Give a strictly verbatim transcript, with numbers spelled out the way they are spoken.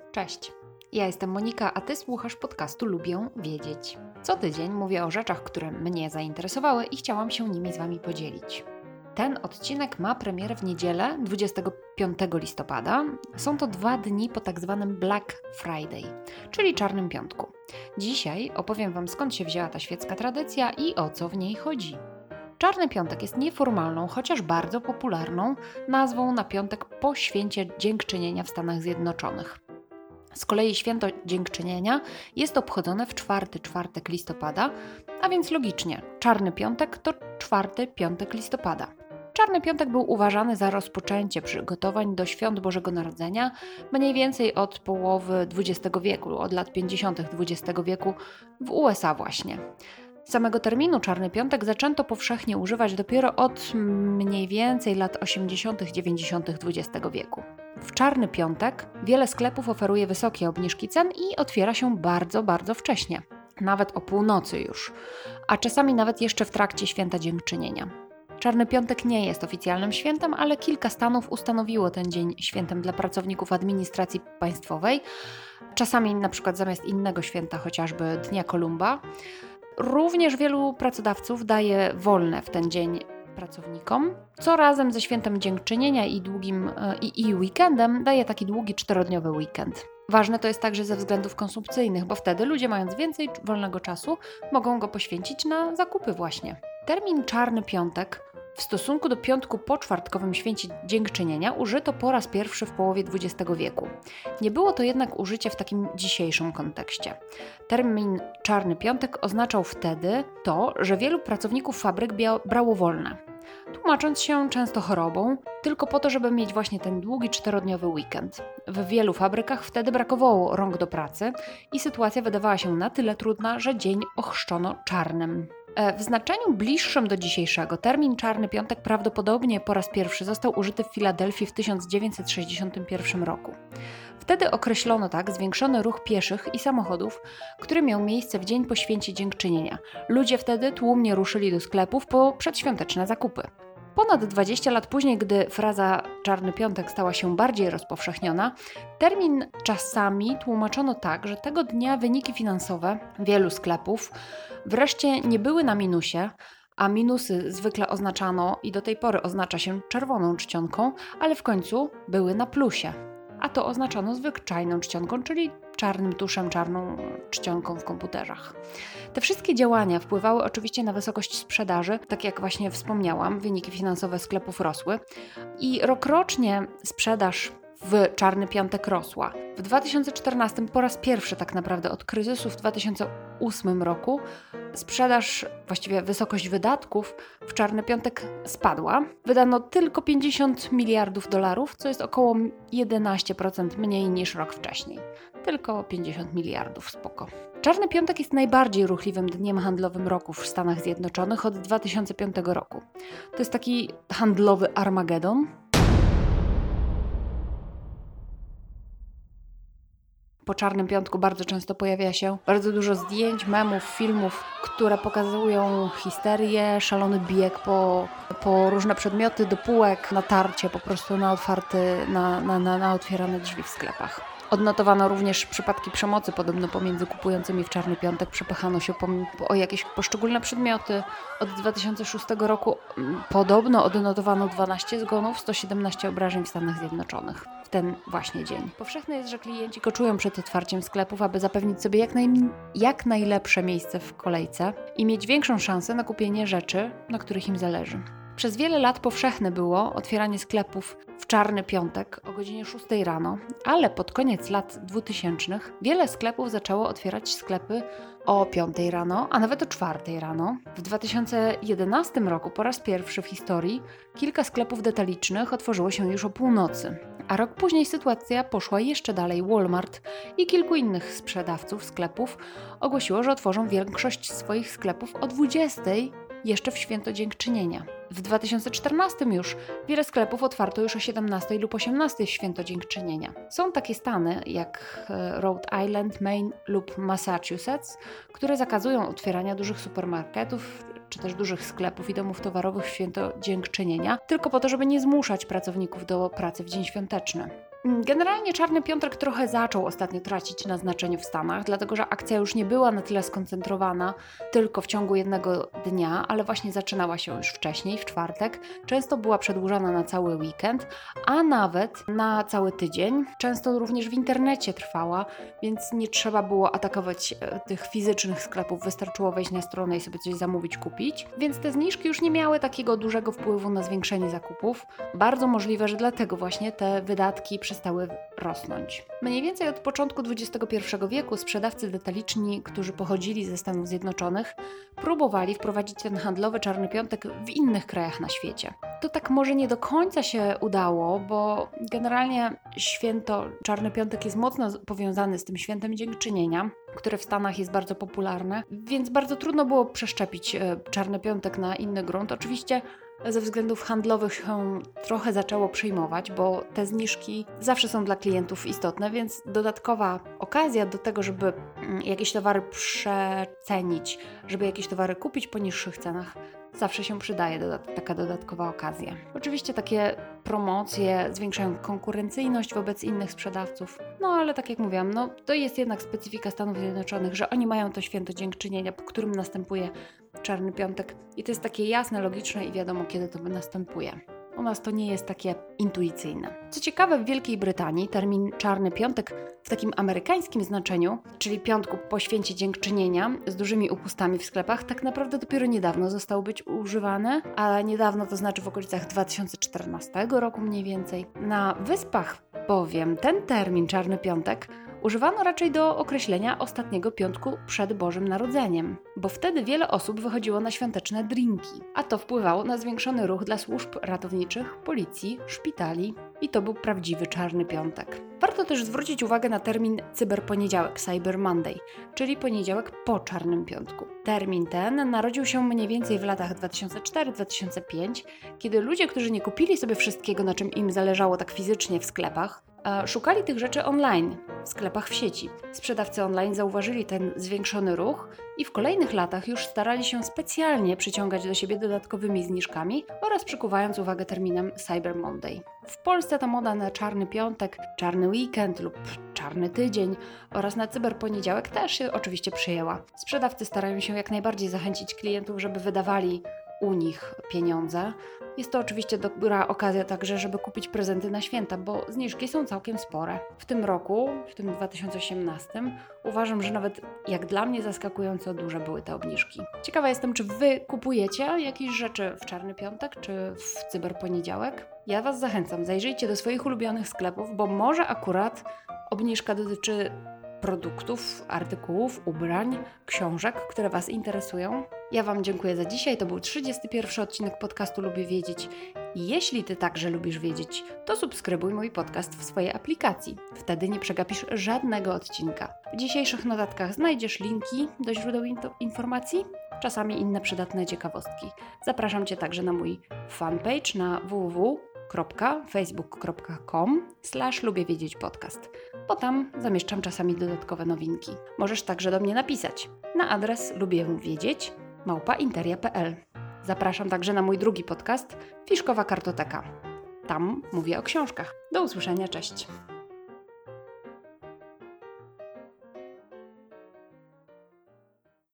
Cześć, ja jestem Monika, a Ty słuchasz podcastu Lubię Wiedzieć. Co tydzień mówię o rzeczach, które mnie zainteresowały i chciałam się nimi z Wami podzielić. Ten odcinek ma premierę w niedzielę dwudziestego piątego listopada. Są to dwa dni po tak zwanym Black Friday, czyli Czarnym Piątku. Dzisiaj opowiem Wam, skąd się wzięła ta świecka tradycja i o co w niej chodzi. Czarny Piątek jest nieformalną, chociaż bardzo popularną nazwą na piątek po święcie Dziękczynienia w Stanach Zjednoczonych. Z kolei święto Dziękczynienia jest obchodzone w czwarty czwartek listopada, a więc logicznie, Czarny Piątek to czwarty piątek listopada. Czarny Piątek był uważany za rozpoczęcie przygotowań do świąt Bożego Narodzenia mniej więcej od połowy dwudziestego wieku, od lat pięćdziesiątych dwudziestego wieku w U S A właśnie. Samego terminu Czarny Piątek zaczęto powszechnie używać dopiero od mniej więcej lat osiemdziesiątych dziewięćdziesiątych dwudziestego wieku. W Czarny Piątek wiele sklepów oferuje wysokie obniżki cen i otwiera się bardzo, bardzo wcześnie. Nawet o północy już, a czasami nawet jeszcze w trakcie święta Dziękczynienia. Czarny Piątek nie jest oficjalnym świętem, ale kilka stanów ustanowiło ten dzień świętem dla pracowników administracji państwowej. Czasami na przykład zamiast innego święta, chociażby Dnia Kolumba. Również wielu pracodawców daje wolne w ten dzień pracownikom, co razem ze świętem Dziękczynienia i długim i, i weekendem daje taki długi czterodniowy weekend. Ważne to jest także ze względów konsumpcyjnych, bo wtedy ludzie, mając więcej wolnego czasu, mogą go poświęcić na zakupy właśnie. Termin Czarny Piątek w stosunku do piątku po czwartkowym święcie Dziękczynienia użyto po raz pierwszy w połowie dwudziestego wieku. Nie było to jednak użycie w takim dzisiejszym kontekście. Termin Czarny Piątek oznaczał wtedy to, że wielu pracowników fabryk bia- brało wolne, tłumacząc się często chorobą, tylko po to, żeby mieć właśnie ten długi czterodniowy weekend. W wielu fabrykach wtedy brakowało rąk do pracy i sytuacja wydawała się na tyle trudna, że dzień ochrzczono czarnym. W znaczeniu bliższym do dzisiejszego termin Czarny Piątek prawdopodobnie po raz pierwszy został użyty w Filadelfii w tysiąc dziewięćset sześćdziesiątym pierwszym roku. Wtedy określono tak zwiększony ruch pieszych i samochodów, który miał miejsce w dzień po święcie Dziękczynienia. Ludzie wtedy tłumnie ruszyli do sklepów po przedświąteczne zakupy. Ponad dwadzieścia lat później, gdy fraza Czarny Piątek stała się bardziej rozpowszechniona, termin czasami tłumaczono tak, że tego dnia wyniki finansowe wielu sklepów wreszcie nie były na minusie, a minusy zwykle oznaczano i do tej pory oznacza się czerwoną czcionką, ale w końcu były na plusie. A to oznaczano zwyczajną czcionką, czyli czarnym tuszem, czarną czcionką w komputerach. Te wszystkie działania wpływały oczywiście na wysokość sprzedaży, tak jak właśnie wspomniałam, wyniki finansowe sklepów rosły i rokrocznie sprzedaż w Czarny Piątek rosła. W dwa tysiące czternastym po raz pierwszy tak naprawdę od kryzysu w dwa tysiące ósmym roku sprzedaż, właściwie wysokość wydatków w Czarny Piątek spadła. Wydano tylko pięćdziesiąt miliardów dolarów, co jest około jedenaście procent mniej niż rok wcześniej. Tylko pięćdziesiąt miliardów, spoko. Czarny Piątek jest najbardziej ruchliwym dniem handlowym roku w Stanach Zjednoczonych od dwa tysiące piątego roku. To jest taki handlowy Armagedon. Po Czarnym Piątku bardzo często pojawia się bardzo dużo zdjęć, memów, filmów, które pokazują histerię, szalony bieg po, po różne przedmioty, do półek, natarcie po prostu na otwarty, na, na, na, na otwierane drzwi w sklepach. Odnotowano również przypadki przemocy, podobno pomiędzy kupującymi w Czarny Piątek przepychano się po, o jakieś poszczególne przedmioty. Od dwa tysiące szóstego roku podobno odnotowano dwanaście zgonów, sto siedemnaście obrażeń w Stanach Zjednoczonych w ten właśnie dzień. Powszechne jest, że klienci koczują przed otwarciem sklepów, aby zapewnić sobie jak, naj, jak najlepsze miejsce w kolejce i mieć większą szansę na kupienie rzeczy, na których im zależy. Przez wiele lat powszechne było otwieranie sklepów w Czarny Piątek o godzinie szóstej rano, ale pod koniec lat dwutysięcznych wiele sklepów zaczęło otwierać sklepy o piątej rano, a nawet o czwartej rano. W dwa tysiące jedenastym roku po raz pierwszy w historii kilka sklepów detalicznych otworzyło się już o północy, a rok później sytuacja poszła jeszcze dalej. Walmart i kilku innych sprzedawców sklepów ogłosiło, że otworzą większość swoich sklepów o dwudziestej jeszcze w święto Dziękczynienia. W dwa tysiące czternastym już wiele sklepów otwarto już o siedemnastej lub osiemnastej w święto Dziękczynienia. Są takie stany jak Rhode Island, Maine lub Massachusetts, które zakazują otwierania dużych supermarketów czy też dużych sklepów i domów towarowych w święto Dziękczynienia, tylko po to, żeby nie zmuszać pracowników do pracy w dzień świąteczny. Generalnie Czarny Piątek trochę zaczął ostatnio tracić na znaczeniu w Stanach, dlatego że akcja już nie była na tyle skoncentrowana tylko w ciągu jednego dnia, ale właśnie zaczynała się już wcześniej, w czwartek. Często była przedłużana na cały weekend, a nawet na cały tydzień. Często również w internecie trwała, więc nie trzeba było atakować tych fizycznych sklepów, wystarczyło wejść na stronę i sobie coś zamówić, kupić. Więc te zniżki już nie miały takiego dużego wpływu na zwiększenie zakupów. Bardzo możliwe, że dlatego właśnie te wydatki przestały rosnąć. Mniej więcej od początku dwudziestego pierwszego wieku sprzedawcy detaliczni, którzy pochodzili ze Stanów Zjednoczonych, próbowali wprowadzić ten handlowy Czarny Piątek w innych krajach na świecie. To tak może nie do końca się udało, bo generalnie święto Czarny Piątek jest mocno powiązany z tym świętem Dziękczynienia, które w Stanach jest bardzo popularne, więc bardzo trudno było przeszczepić Czarny Piątek na inny grunt. Oczywiście ze względów handlowych się trochę zaczęło przyjmować, bo te zniżki zawsze są dla klientów istotne, więc dodatkowa okazja do tego, żeby jakieś towary przecenić, żeby jakieś towary kupić po niższych cenach, zawsze się przydaje dodat- taka dodatkowa okazja. Oczywiście takie promocje zwiększają konkurencyjność wobec innych sprzedawców, no ale tak jak mówiłam, no to jest jednak specyfika Stanów Zjednoczonych, że oni mają to święto Dziękczynienia, po którym następuje Czarny Piątek i to jest takie jasne, logiczne i wiadomo, kiedy to następuje. U nas to nie jest takie intuicyjne. Co ciekawe, w Wielkiej Brytanii termin Czarny Piątek w takim amerykańskim znaczeniu, czyli piątku po święcie Dziękczynienia z dużymi upustami w sklepach, tak naprawdę dopiero niedawno został być używany, a niedawno to znaczy w okolicach dwa tysiące czternastego roku mniej więcej. Na Wyspach bowiem ten termin Czarny Piątek używano raczej do określenia ostatniego piątku przed Bożym Narodzeniem, bo wtedy wiele osób wychodziło na świąteczne drinki, a to wpływało na zwiększony ruch dla służb ratowniczych, policji, szpitali i to był prawdziwy Czarny Piątek. Warto też zwrócić uwagę na termin Cyberponiedziałek, Cyber Monday, czyli poniedziałek po Czarnym Piątku. Termin ten narodził się mniej więcej w latach dwa tysiące czwartym do dwa tysiące piątego, kiedy ludzie, którzy nie kupili sobie wszystkiego, na czym im zależało tak fizycznie w sklepach, szukali tych rzeczy online, w sklepach w sieci. Sprzedawcy online zauważyli ten zwiększony ruch i w kolejnych latach już starali się specjalnie przyciągać do siebie dodatkowymi zniżkami oraz przykuwając uwagę terminem Cyber Monday. W Polsce ta moda na Czarny Piątek, Czarny Weekend lub Czarny Tydzień oraz na Cyberponiedziałek też się oczywiście przyjęła. Sprzedawcy starają się jak najbardziej zachęcić klientów, żeby wydawali u nich pieniądze. Jest to oczywiście dobra okazja także, żeby kupić prezenty na święta, bo zniżki są całkiem spore. W tym roku, w tym dwa tysiące osiemnastym, uważam, że nawet jak dla mnie zaskakująco duże były te obniżki. Ciekawa jestem, czy Wy kupujecie jakieś rzeczy w Czarny Piątek, czy w Cyberponiedziałek? Ja Was zachęcam, zajrzyjcie do swoich ulubionych sklepów, bo może akurat obniżka dotyczy produktów, artykułów, ubrań, książek, które Was interesują. Ja Wam dziękuję za dzisiaj. To był trzydziesty pierwszy odcinek podcastu Lubię Wiedzieć. Jeśli Ty także lubisz wiedzieć, to subskrybuj mój podcast w swojej aplikacji. Wtedy nie przegapisz żadnego odcinka. W dzisiejszych notatkach znajdziesz linki do źródeł informacji, czasami inne przydatne ciekawostki. Zapraszam Cię także na mój fanpage na www kropka facebook kropka com slash lubię wiedzieć podcast, bo tam zamieszczam czasami dodatkowe nowinki. Możesz także do mnie napisać na adres lubię wiedzieć małpa interia kropka p l. Zapraszam także na mój drugi podcast Fiszkowa Kartoteka. Tam mówię o książkach. Do usłyszenia, cześć!